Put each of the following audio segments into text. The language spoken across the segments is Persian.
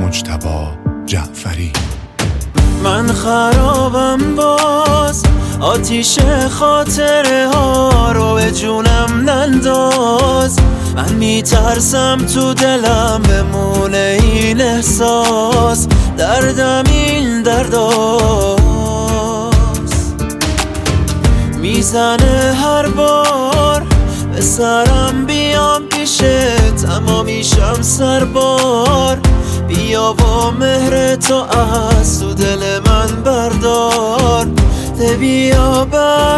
مجتبی جعفری. من خرابم باز، آتیش خاطره ها رو به جونم ننداز. من میترسم تو دلم بمونه این احساس، دردم این درداست. میزنه هر بار به سرم بیام پیشت، اما میشم سربار. بیا با مهر تو از تو دل من بردار، ده بیا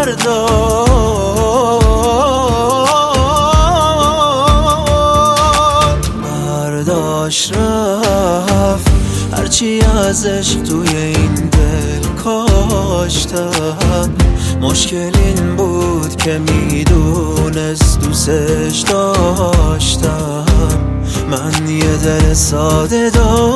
بردار. برداشت رفت هرچی از عشق توی این دل کاشتم. مشکل این بود که میدونست دوستش داشتم. من یه دل ساده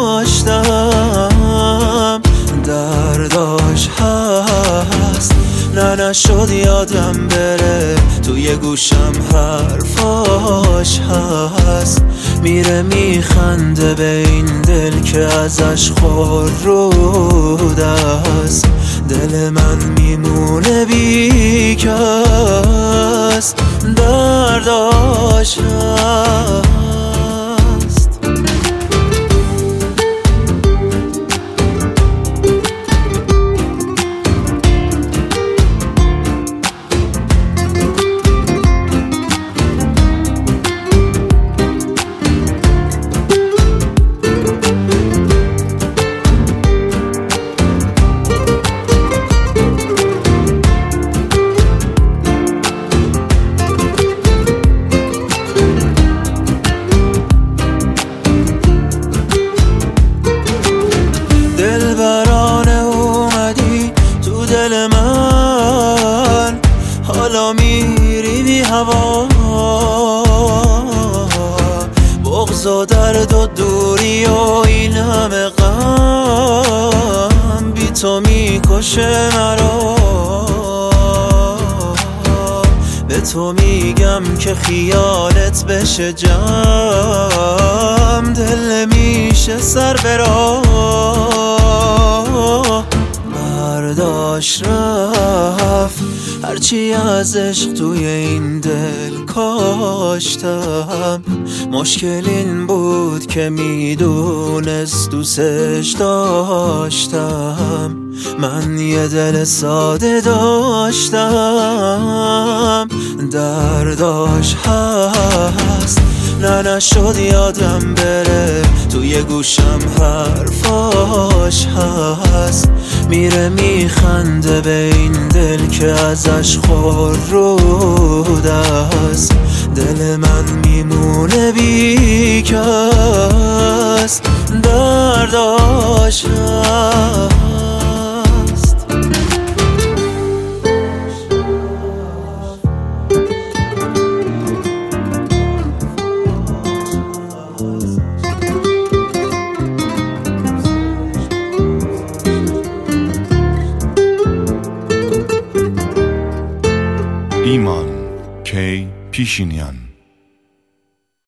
داشتم، درداش هست نه نشد یادم بره. توی گوشم حرفاش هست، میره میخنده به این دل که ازش خورد است. دل من میمونه بی کس، درداش هست. دلبرانه اومدی تو دل من، حالا میری بی هوا. بغض و درد و دوری و این همه غم بی تو میکشه مرا. به تو میگم که خیالت بشه جمع، دل میشه سر برا. برداشت رفت هرچی از عشق توی این دل کاشتم. مشکل این بود که میدونست دوستش داشتم. من یه دل ساده داشتم، درداش هست نه نشد یادم بره. توی گوشم حرفاش هست، میره میخنده به این دل که ازش خورد است. دل من میمونه بی کس، درداش هست. ایمان کی پیشینیان.